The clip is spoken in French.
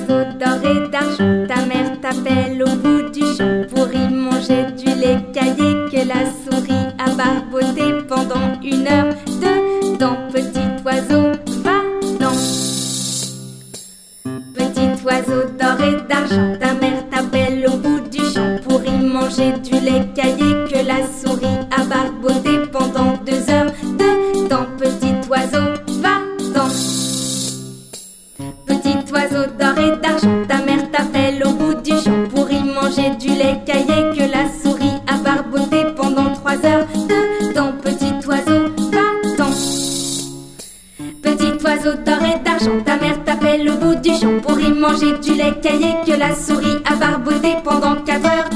oiseau d'or et d'argent, ta mère t'appelle au bout du champ pour y manger du lait caillé que la souris a barboté pendant 1 heure. Dedans, petit oiseau, va-t'en. Petit oiseau d'or et d'argent, ta mère t'appelle au bout du champ pour y manger du lait caillé que la souris a barboté pendant 2 heures. Dedans, petit oiseau, va-t'en. Petit oiseau d'or et d'argent, ta mère t'appelle au bout du champ pour y manger du lait caillé que la souris a barboté pendant 3 heures. Dedans, petit oiseau, va-t'en. Petit oiseau d'or et d'argent, ta mère t'appelle au bout du champ pour y manger du lait caillé que la souris a barboté pendant 4 heures.